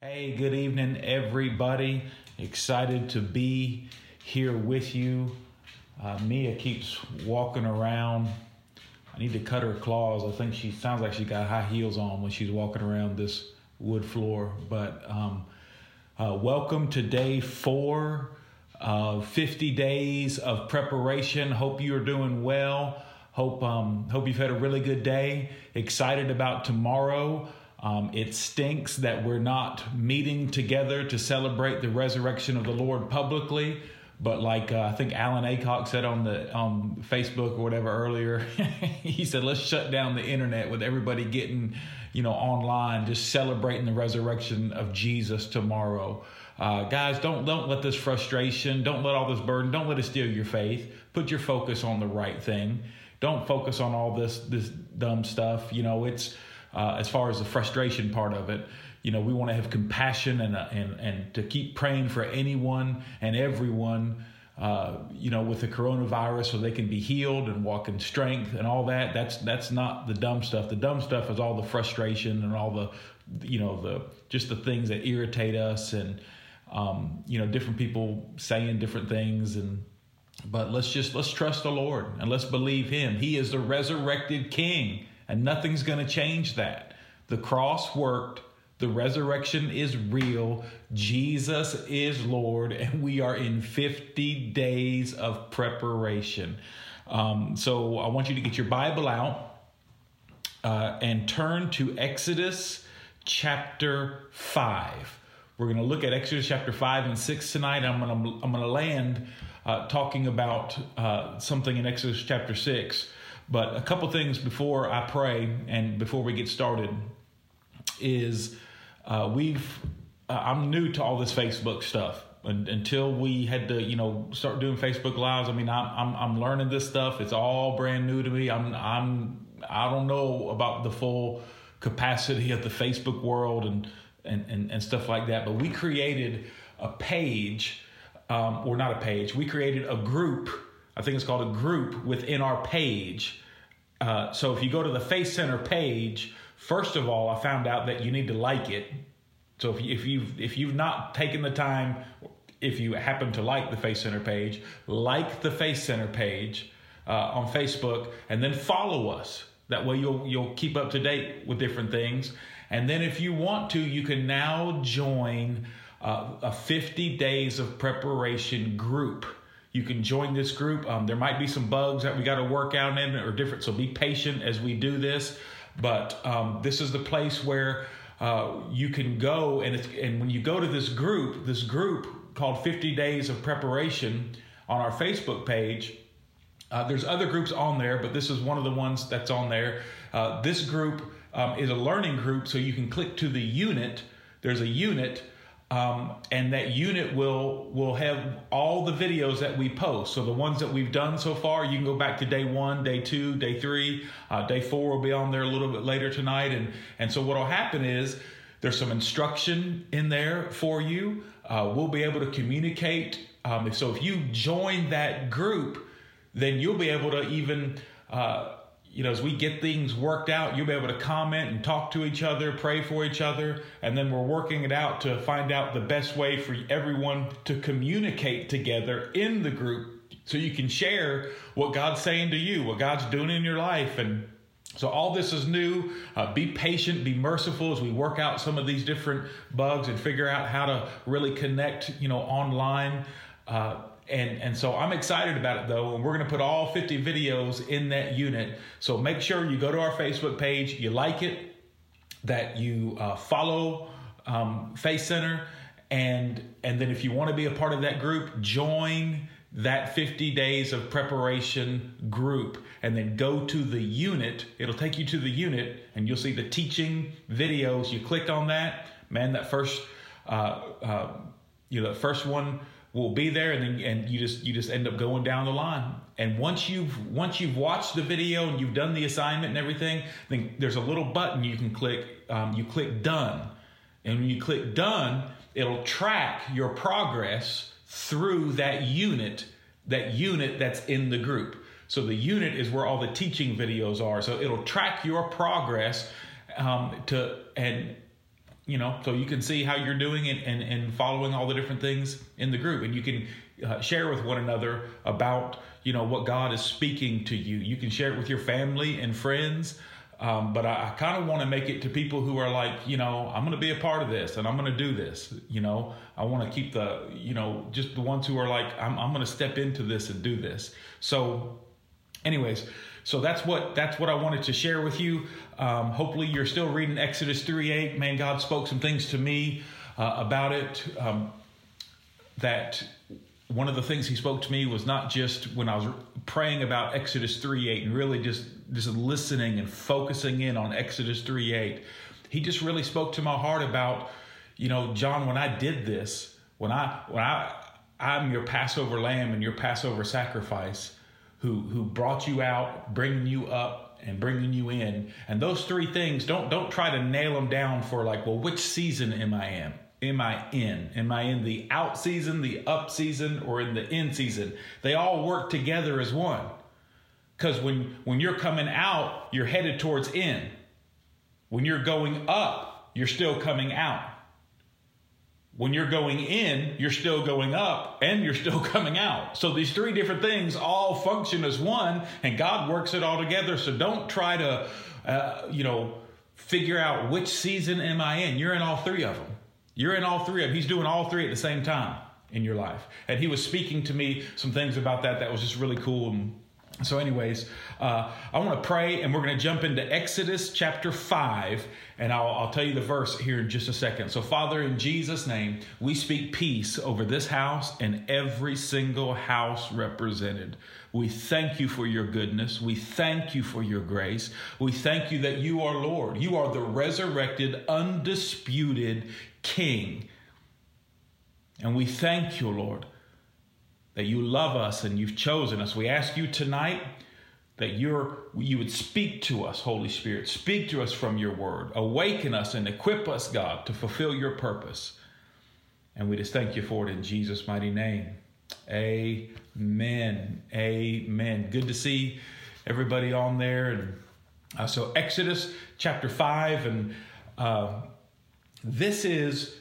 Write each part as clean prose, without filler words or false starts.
Hey, good evening, everybody. Excited to be here with you. Mia keeps walking around. I need to cut her claws. I think she sounds like she got high heels on when she's walking around this wood floor. But welcome to day 4 of 50 days of preparation. Hope you're doing well. Hope you've had a really good day. Excited about tomorrow. It stinks that we're not meeting together to celebrate the resurrection of the Lord publicly. But like I think Alan Aycock said on Facebook or whatever earlier, he said, let's shut down the internet with everybody getting, online, just celebrating the resurrection of Jesus tomorrow. Guys, don't let this frustration, don't let all this burden, don't let it steal your faith. Put your focus on the right thing. Don't focus on all this dumb stuff. It's as far as the frustration part of it, we want to have compassion and to keep praying for anyone and everyone, with the coronavirus so they can be healed and walk in strength and all that. That's not the dumb stuff. The dumb stuff is all the frustration and all the things that irritate us and, different people saying different things. But let's trust the Lord and let's believe him. He is the resurrected King. And nothing's going to change that. The cross worked. The resurrection is real. Jesus is Lord. And we are in 50 days of preparation. So I want you to get your Bible out and turn to Exodus chapter 5. We're going to look at Exodus chapter 5 and 6 tonight. I'm going to land talking about something in Exodus chapter 6. But a couple things before I pray and before we get started is I'm new to all this Facebook stuff. Until we had to start doing Facebook Lives. I mean, I'm learning this stuff. It's all brand new to me. I don't know about the full capacity of the Facebook world and stuff like that. But we created a page, or not a page. We created a group. I think it's called a group within our page. So if you go to the Faith Center page, first of all, I found out that you need to like it. So if you've not taken the time, if you happen to like the Faith Center page, like the Faith Center page on Facebook, and then follow us. That way you'll keep up to date with different things. And then if you want to, you can now join a 50 days of preparation group. You can join this group. There might be some bugs that we got to work out in or different. So be patient as we do this. But this is the place where you can go. And when you go to this group called 50 Days of Preparation on our Facebook page, there's other groups on there, but this is one of the ones that's on there. This group is a learning group. So you can click to the unit. There's a unit. And that unit will have all the videos that we post. So the ones that we've done so far, you can go back to day 1, day 2, day 3, day 4 will be on there a little bit later tonight. And so what will happen is there's some instruction in there for you. We'll be able to communicate. So if you join that group, then you'll be able to even, as we get things worked out, you'll be able to comment and talk to each other, pray for each other. And then we're working it out to find out the best way for everyone to communicate together in the group so you can share what God's saying to you, what God's doing in your life. And so all this is new. Be patient, be merciful as we work out some of these different bugs and figure out how to really connect, online. And so I'm excited about it, though, and we're going to put all 50 videos in that unit. So make sure you go to our Facebook page, you like it, that you follow Faith Center, and then if you want to be a part of that group, join that 50 days of preparation group, and then go to the unit. It'll take you to the unit, and you'll see the teaching videos. You click on that, man. That first, the first one will be there, and you just end up going down the line. And once you've watched the video and you've done the assignment and everything, then there's a little button you can click. You click done, and when you click done, it'll track your progress through that unit that's in the group. So the unit is where all the teaching videos are. So it'll track your progress and So you can see how you're doing it and following all the different things in the group. And you can share with one another about, what God is speaking to you. You can share it with your family and friends. But I kind of want to make it to people who are like, I'm going to be a part of this and I'm going to do this. I want to keep the, just the ones who are like, I'm going to step into this and do this. So anyways, so that's what I wanted to share with you. Hopefully you're still reading Exodus 3:8. Man, God spoke some things to me about it. That one of the things he spoke to me was not just when I was praying about Exodus 3:8 and really just listening and focusing in on Exodus 3:8. He just really spoke to my heart about, John, when I did this, when I'm your Passover lamb and your Passover sacrifice, who brought you out, bringing you up and bringing you in. And those three things, don't try to nail them down for like, well, which season am I in? Am I in the out season, the up season, or in the in season? They all work together as one. Because when you're coming out, you're headed towards in. When you're going up, you're still coming out. When you're going in, you're still going up and you're still coming out. So these three different things all function as one, and God works it all together. So don't try to, figure out which season am I in. You're in all three of them. You're in all three of them. He's doing all three at the same time in your life. And he was speaking to me some things about that was just really cool. And so anyways, I want to pray, and we're going to jump into Exodus chapter 5, and I'll tell you the verse here in just a second. So Father, in Jesus' name, we speak peace over this house and every single house represented. We thank you for your goodness. We thank you for your grace. We thank you that you are Lord. You are the resurrected, undisputed King. And we thank you, Lord, that you love us and you've chosen us. We ask you tonight that you would speak to us, Holy Spirit. Speak to us from your word. Awaken us and equip us, God, to fulfill your purpose. And we just thank you for it in Jesus' mighty name. Amen. Amen. Good to see everybody on there. And so Exodus chapter 5, and this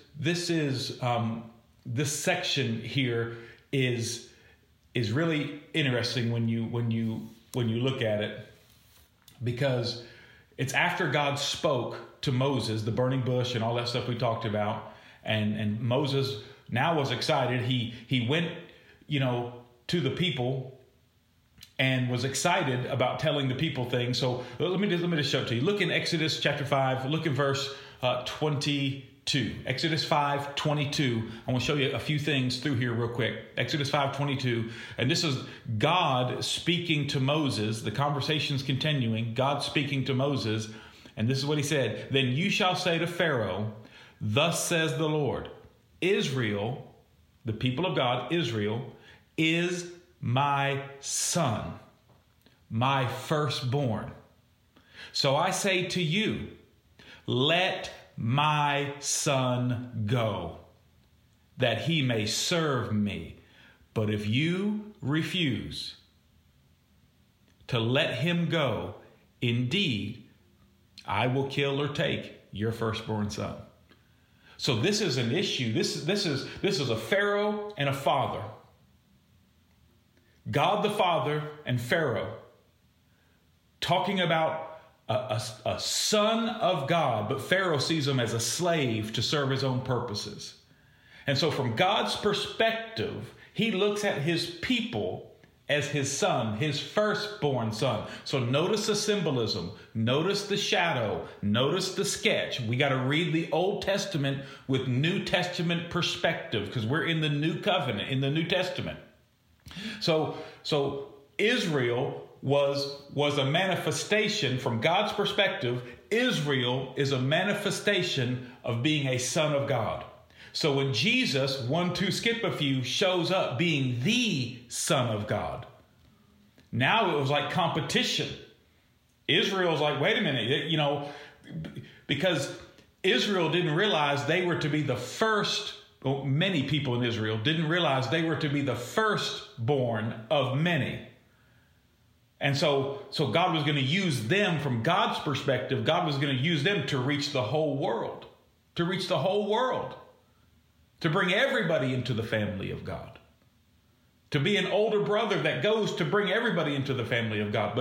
section here is really interesting when you look at it, because it's after God spoke to Moses, the burning bush and all that stuff we talked about, and Moses now was excited. He went, to the people and was excited about telling the people things. So let me just show it to you. Look in Exodus chapter 5. Look in verse 22. Exodus 5:22. I want to show you a few things through here real quick. Exodus 5:22. And this is God speaking to Moses. The conversation's continuing. God speaking to Moses. And this is what he said. Then you shall say to Pharaoh, thus says the Lord, Israel, the people of God, Israel, is my son, my firstborn. So I say to you, let my son go, that he may serve me. But if you refuse to let him go, indeed, I will kill or take your firstborn son. So this is an issue. This is a Pharaoh and a father. God the Father and Pharaoh talking about a son of God, but Pharaoh sees him as a slave to serve his own purposes. And so from God's perspective, he looks at his people as his son, his firstborn son. So notice the symbolism, notice the shadow, notice the sketch. We got to read the Old Testament with New Testament perspective, because we're in the New Covenant, in the New Testament. So Israel was a manifestation from God's perspective. Israel is a manifestation of being a son of God. So when Jesus, skip a few, shows up being the Son of God, now it was like competition. Israel's like, wait a minute, because Israel didn't realize they were to be the first. Well, many people in Israel didn't realize they were to be the firstborn of many. And so God was going to use them from God's perspective. God was going to use them to reach the whole world. to reach the whole world, to bring everybody into the family of God, to be an older brother that goes to bring everybody into the family of God.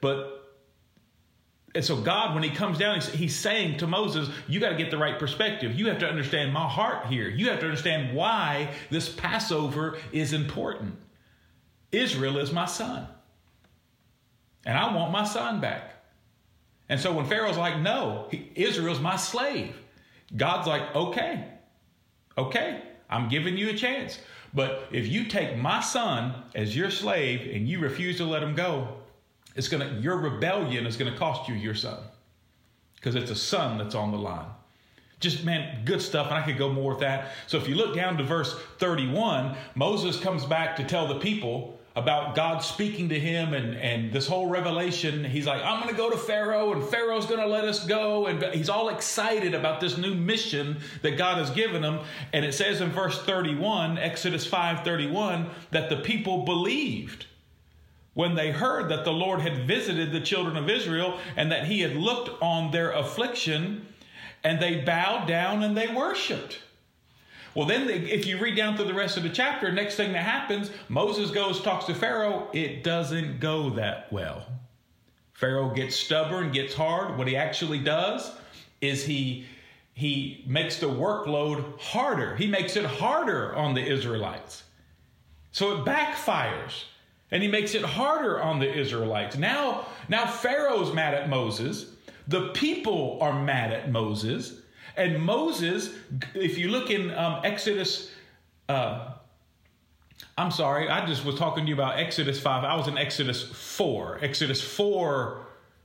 And so God, when he comes down, he's saying to Moses, you got to get the right perspective. You have to understand my heart here. You have to understand why this Passover is important. Israel is my son, and I want my son back. And so when Pharaoh's like, no, Israel's my slave, God's like, okay, I'm giving you a chance. But if you take my son as your slave and you refuse to let him go, your rebellion is going to cost you your son, because it's a son that's on the line. Just, man, good stuff. And I could go more with that. So if you look down to verse 31, Moses comes back to tell the people about God speaking to him and this whole revelation. He's like, I'm going to go to Pharaoh, and Pharaoh's going to let us go. And he's all excited about this new mission that God has given him. And it says in verse 31, Exodus 5:31, that the people believed when they heard that the Lord had visited the children of Israel and that he had looked on their affliction, and they bowed down and they worshiped. Well, then if you read down through the rest of the chapter, next thing that happens, Moses goes, talks to Pharaoh. It doesn't go that well. Pharaoh gets stubborn, gets hard. What he actually does is he makes the workload harder. He makes it harder on the Israelites. So it backfires. And he makes it harder on the Israelites. Now Pharaoh's mad at Moses. The people are mad at Moses. And Moses, if you look in Exodus, I just was talking to you about Exodus 5. I was in Exodus 4. Exodus 4,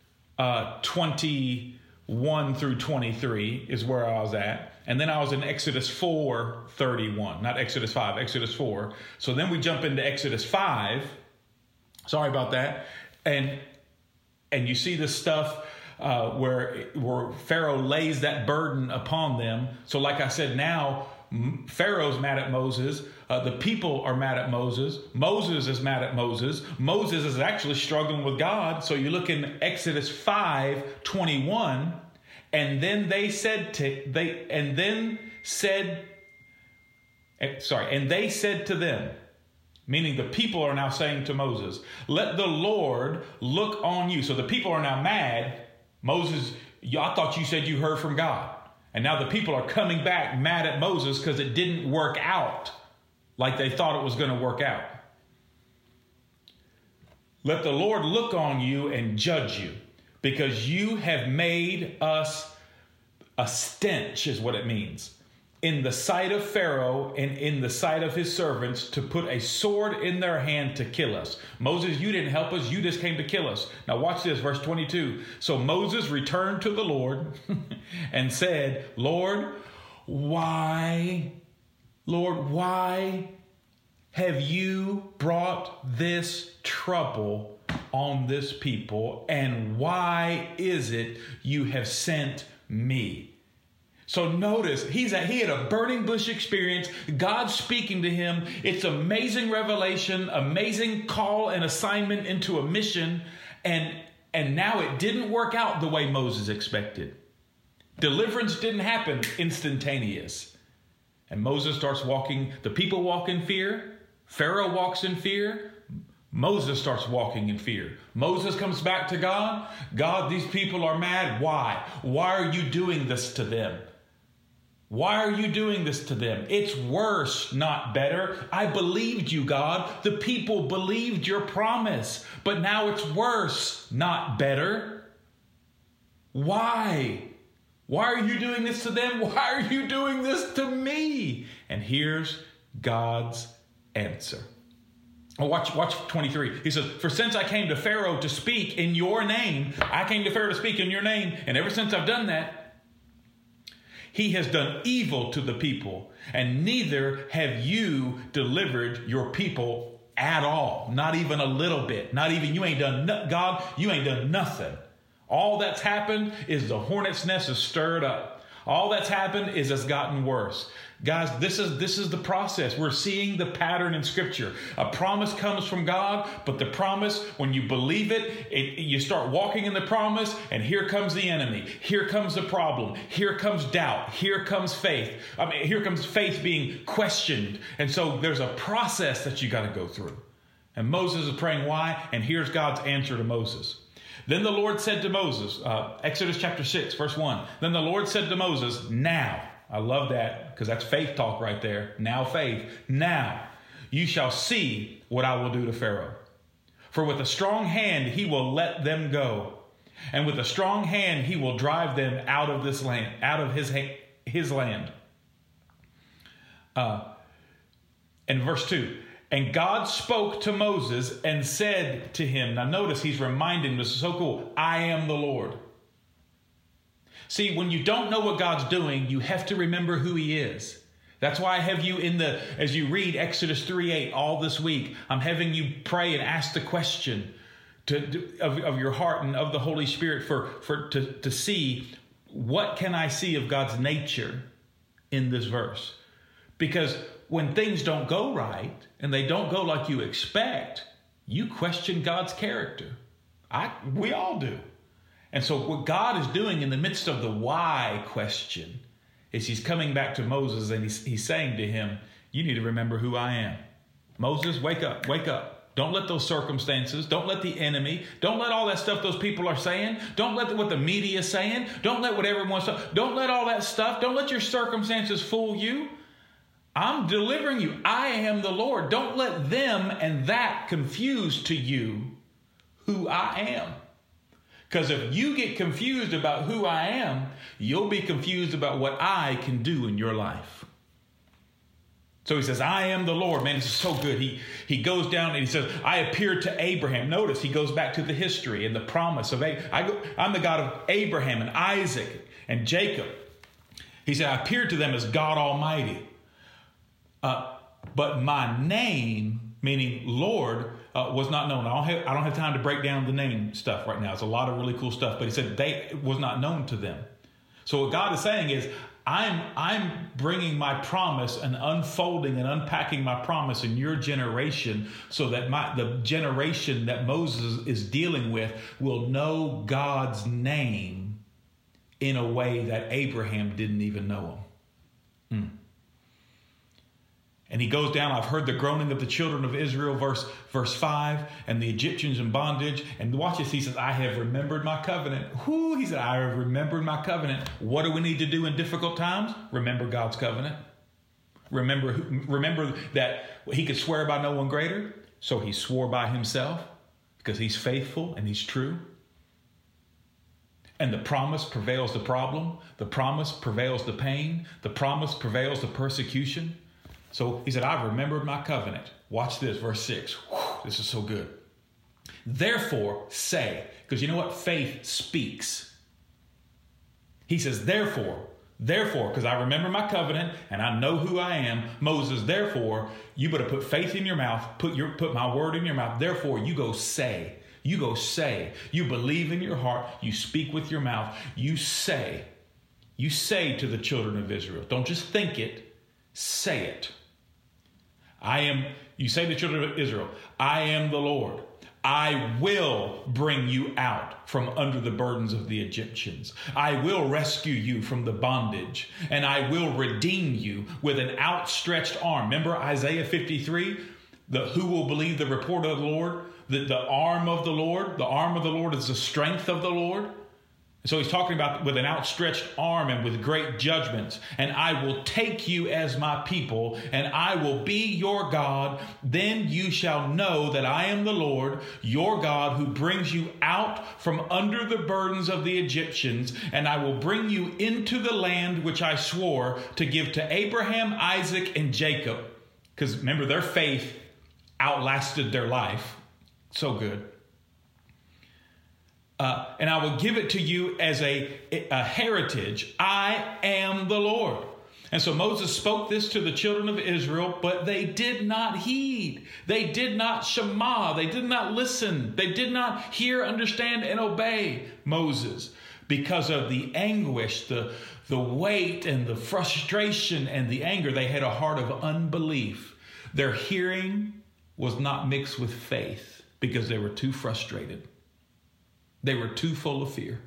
21 through 23 is where I was at. And then I was in Exodus 4:31, not Exodus 5, Exodus 4. So then we jump into Exodus 5. Sorry about that. And you see this stuff where Pharaoh lays that burden upon them. So like I said, now Pharaoh's mad at Moses. The people are mad at Moses. Moses is mad at Moses. Moses is actually struggling with God. So you look in Exodus 5:21, and they said to them, meaning the people are now saying to Moses, let the Lord look on you. So the people are now mad. Moses, I thought you said you heard from God. And now the people are coming back mad at Moses because it didn't work out like they thought it was going to work out. Let the Lord look on you and judge you, because you have made us a stench, is what it means, in the sight of Pharaoh and in the sight of his servants, to put a sword in their hand to kill us. Moses, you didn't help us. You just came to kill us. Now watch this, verse 22. So Moses returned to the Lord and said, Lord, why have you brought this trouble on this people? And why is it you have sent me? So notice, he had a burning bush experience. God speaking to him. It's amazing revelation, amazing call and assignment into a mission. And now it didn't work out the way Moses expected. Deliverance didn't happen instantaneous. And Moses starts walking. The people walk in fear. Pharaoh walks in fear. Moses starts walking in fear. Moses comes back to God. God, these people are mad. Why? Why are you doing this to them? Why are you doing this to them? It's worse, not better. I believed you, God. The people believed your promise. But now it's worse, not better. Why? Why are you doing this to them? Why are you doing this to me? And here's God's answer. Oh, watch 23. He says, for since I came to Pharaoh to speak in your name, I came to Pharaoh to speak in your name. And ever since I've done that, he has done evil to the people, and neither have you delivered your people at all. Not even a little bit. Not even, you ain't done, God, you ain't done nothing. All that's happened is the hornet's nest is stirred up. All that's happened is it's gotten worse. Guys, this is the process. We're seeing the pattern in Scripture. A promise comes from God, but the promise, when you believe it, you start walking in the promise, and here comes the enemy. Here comes the problem. Here comes doubt. Here comes faith. Here comes faith being questioned. And so there's a process that you got to go through. And Moses is praying why, and here's God's answer to Moses. Then the Lord said to Moses, Exodus chapter 6, verse 1. Then the Lord said to Moses, now, I love that because that's faith talk right there. Now faith. Now you shall see what I will do to Pharaoh. For with a strong hand he will let them go. And with a strong hand he will drive them out of this land, out of his land. And verse 2. And God spoke to Moses and said to him, now notice he's reminding, this is so cool, I am the Lord. See, when you don't know what God's doing, you have to remember who he is. That's why I have you as you read Exodus 3:8 all this week, I'm having you pray and ask the question of your heart and of the Holy Spirit to see, what can I see of God's nature in this verse? Because when things don't go right and they don't go like you expect, you question God's character. We all do. And so what God is doing in the midst of the why question is he's coming back to Moses and he's saying to him, you need to remember who I am. Moses, wake up, wake up. Don't let those circumstances, don't let the enemy, don't let all that stuff those people are saying, don't let what the media is saying, don't let what everyone's saying, don't let all that stuff, don't let your circumstances fool you. I'm delivering you. I am the Lord. Don't let them and that confuse to you who I am. Because if you get confused about who I am, you'll be confused about what I can do in your life. So he says, I am the Lord. Man, this is so good. He goes down and he says, I appeared to Abraham. Notice he goes back to the history and the promise of I'm the God of Abraham and Isaac and Jacob. He said, I appeared to them as God Almighty. But my name, meaning Lord, was not known. I don't have time to break down the name stuff right now. It's a lot of really cool stuff. But he said it was not known to them. So what God is saying is, I'm bringing my promise and unfolding and unpacking my promise in your generation so that the generation that Moses is dealing with will know God's name in a way that Abraham didn't even know him. And he goes down, I've heard the groaning of the children of Israel, verse 5, and the Egyptians in bondage. And watch this, he says, I have remembered my covenant. He said, I have remembered my covenant. What do we need to do in difficult times? Remember God's covenant. Remember that he could swear by no one greater. So he swore by himself because he's faithful and he's true. And the promise prevails the problem. The promise prevails the pain. The promise prevails the persecution. So he said, I've remembered my covenant. Watch this, verse 6. This is so good. Therefore say, because you know what? Faith speaks. He says, therefore, because I remember my covenant and I know who I am. Moses, therefore, you better put faith in your mouth, put my word in your mouth. Therefore, you go say. You go say. You believe in your heart. You speak with your mouth. You say. You say to the children of Israel. Don't just think it. Say it. You say to the children of Israel, I am the Lord. I will bring you out from under the burdens of the Egyptians. I will rescue you from the bondage, and I will redeem you with an outstretched arm. Remember Isaiah 53? Who will believe the report of the Lord? The arm of the Lord. The arm of the Lord is the strength of the Lord. So he's talking about with an outstretched arm and with great judgments. And I will take you as my people, and I will be your God. Then you shall know that I am the Lord, your God, who brings you out from under the burdens of the Egyptians. And I will bring you into the land which I swore to give to Abraham, Isaac, and Jacob. Because remember, their faith outlasted their life. So good. And I will give it to you as a heritage. I am the Lord. And so Moses spoke this to the children of Israel, but they did not heed. They did not shema. They did not listen. They did not hear, understand, and obey Moses. Because of the anguish, the weight and the frustration and the anger, they had a heart of unbelief. Their hearing was not mixed with faith because they were too frustrated. They were too full of fear.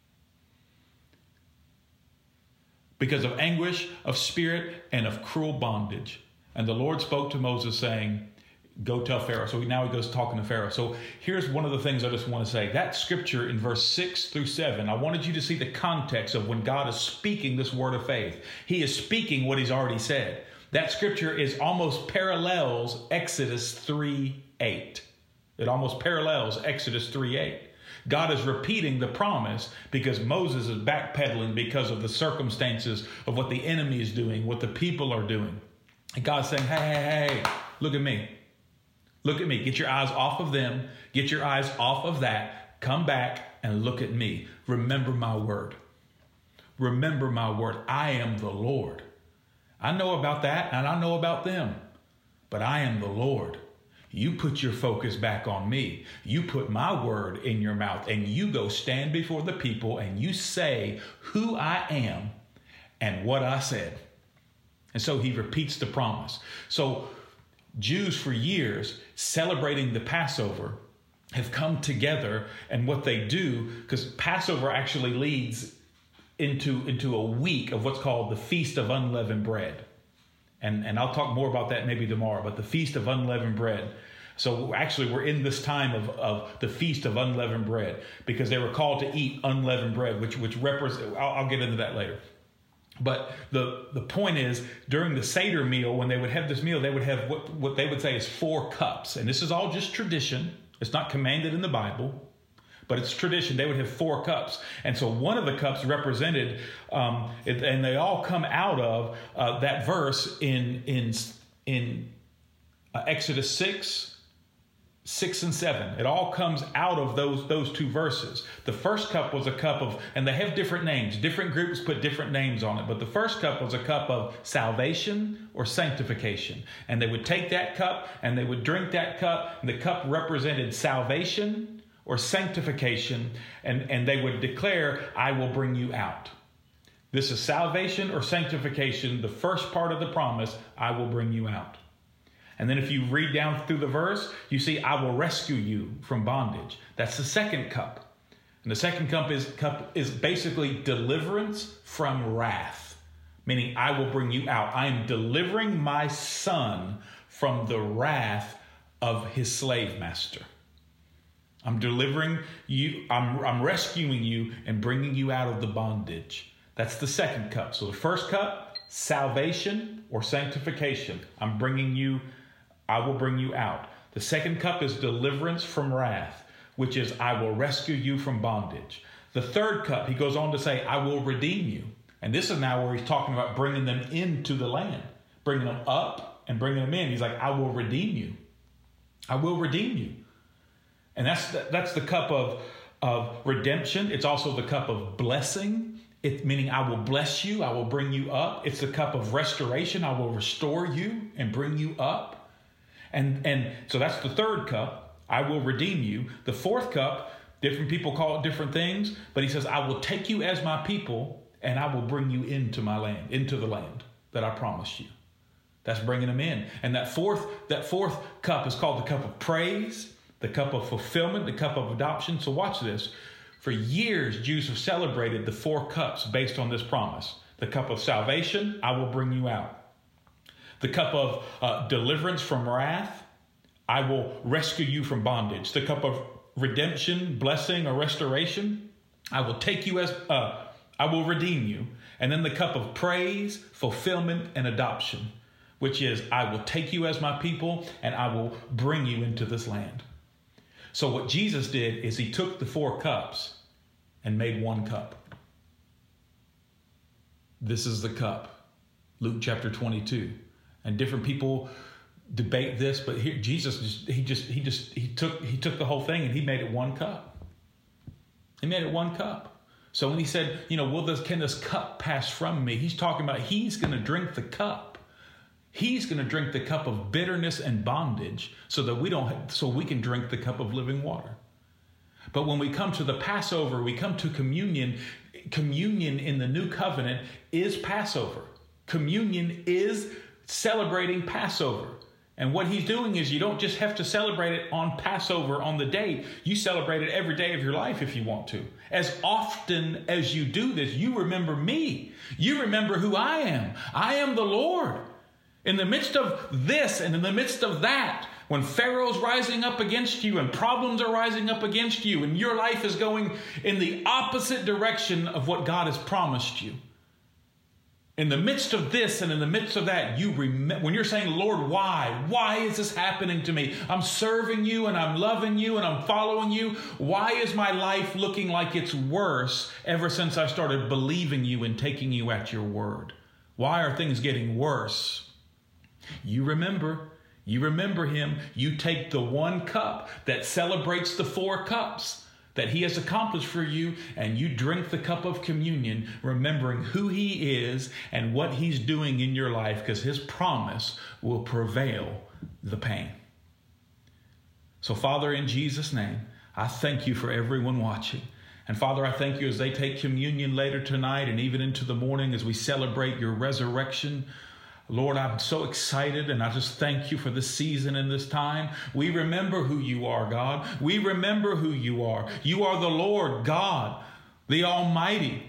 Because of anguish of spirit and of cruel bondage. And the Lord spoke to Moses saying, go tell Pharaoh. So now he goes talking to Pharaoh. So here's one of the things I just want to say. That scripture in verse 6 through 7, I wanted you to see the context of when God is speaking this word of faith. He is speaking what he's already said. That scripture is almost parallels Exodus 3:8. It almost parallels Exodus 3:8. God is repeating the promise because Moses is backpedaling because of the circumstances of what the enemy is doing, what the people are doing. And God's saying, hey, look at me. Look at me. Get your eyes off of them. Get your eyes off of that. Come back and look at me. Remember my word. Remember my word. I am the Lord. I know about that and I know about them, but I am the Lord. You put your focus back on me. You put my word in your mouth and you go stand before the people and you say who I am and what I said. And so he repeats the promise. So Jews for years celebrating the Passover have come together, and what they do, because Passover actually leads into a week of what's called the Feast of Unleavened Bread. And I'll talk more about that maybe tomorrow, but the Feast of Unleavened Bread. So actually we're in this time of the Feast of Unleavened Bread because they were called to eat unleavened bread, which represents, I'll get into that later. But the point is, during the Seder meal, when they would have this meal, they would have what they would say is 4 cups. And this is all just tradition. It's not commanded in the Bible, but it's tradition. They would have 4 cups. And so one of the cups represented, and they all come out of that verse in Exodus 6 and 7. It all comes out of those 2 verses. The first cup was a cup of, and they have different names. Different groups put different names on it. But the first cup was a cup of salvation or sanctification. And they would take that cup and they would drink that cup. And the cup represented salvation or sanctification. And they would declare, I will bring you out. This is salvation or sanctification. The first part of the promise, I will bring you out. And then if you read down through the verse, you see, I will rescue you from bondage. That's the second cup. And the second cup is basically deliverance from wrath, meaning I will bring you out. I am delivering my son from the wrath of his slave master. I'm delivering you. I'm rescuing you and bringing you out of the bondage. That's the second cup. So the first cup, salvation or sanctification. I will bring you out. The second cup is deliverance from wrath, which is I will rescue you from bondage. The third cup, he goes on to say, I will redeem you. And this is now where he's talking about bringing them into the land, bringing them up and bringing them in. He's like, I will redeem you. I will redeem you. And that's the cup of redemption. It's also the cup of blessing. Meaning I will bless you. I will bring you up. It's the cup of restoration. I will restore you and bring you up. And so that's the third cup. I will redeem you. The fourth cup, different people call it different things, but he says, I will take you as my people and I will bring you into my land, into the land that I promised you. That's bringing them in. And that fourth cup is called the cup of praise, the cup of fulfillment, the cup of adoption. So watch this. For years, Jews have celebrated the 4 cups based on this promise. The cup of salvation, I will bring you out. The cup of deliverance from wrath, I will rescue you from bondage. The cup of redemption, blessing, or restoration, I will take you as, I will redeem you. And then the cup of praise, fulfillment, and adoption, which is, I will take you as my people and I will bring you into this land. So what Jesus did is he took the 4 cups and made 1 cup. This is the cup. Luke chapter 22. And different people debate this, but here Jesus he took the whole thing and he made it 1 cup. He made it 1 cup. So when he said, can this cup pass from me? He's talking about he's going to drink the cup. He's going to drink the cup of bitterness and bondage so we can drink the cup of living water. But when we come to the Passover, we come to communion. Communion in the new covenant is Passover. Communion is celebrating Passover. And what he's doing is you don't just have to celebrate it on Passover on the date. You celebrate it every day of your life if you want to. As often as you do this, you remember me. You remember who I am. I am the Lord. In the midst of this and in the midst of that, when Pharaoh's rising up against you and problems are rising up against you and your life is going in the opposite direction of what God has promised you. In the midst of this and in the midst of that, when you're saying, Lord, why? Why is this happening to me? I'm serving you and I'm loving you and I'm following you. Why is my life looking like it's worse ever since I started believing you and taking you at your word? Why are things getting worse? You remember him. You take the one cup that celebrates the 4 cups that he has accomplished for you, and you drink the cup of communion, remembering who he is and what he's doing in your life, because his promise will prevail the pain. So, Father, in Jesus' name, I thank you for everyone watching. And Father, I thank you as they take communion later tonight and even into the morning as we celebrate your resurrection. Lord, I'm so excited, and I just thank you for this season and this time. We remember who you are, God. We remember who you are. You are the Lord God, the Almighty.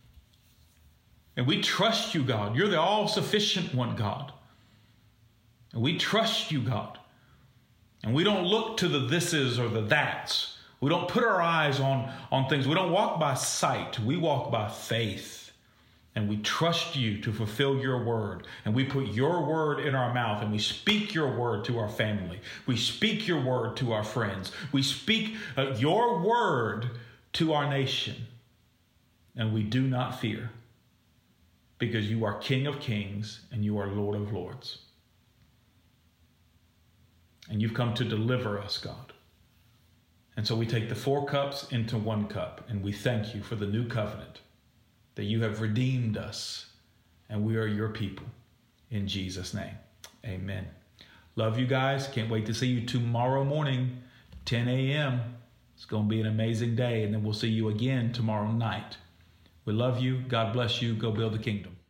And we trust you, God. You're the all-sufficient one, God. And we trust you, God. And we don't look to the thises or the that's. We don't put our eyes on things. We don't walk by sight. We walk by faith. And we trust you to fulfill your word. And we put your word in our mouth, and we speak your word to our family. We speak your word to our friends. We speak your word to our nation. And we do not fear, because you are King of Kings and you are Lord of Lords. And you've come to deliver us, God. And so we take the 4 cups into 1 cup, and we thank you for the new covenant, that you have redeemed us, and we are your people. In Jesus' name, amen. Love you guys. Can't wait to see you tomorrow morning, 10 a.m. It's going to be an amazing day, and then we'll see you again tomorrow night. We love you. God bless you. Go build the kingdom.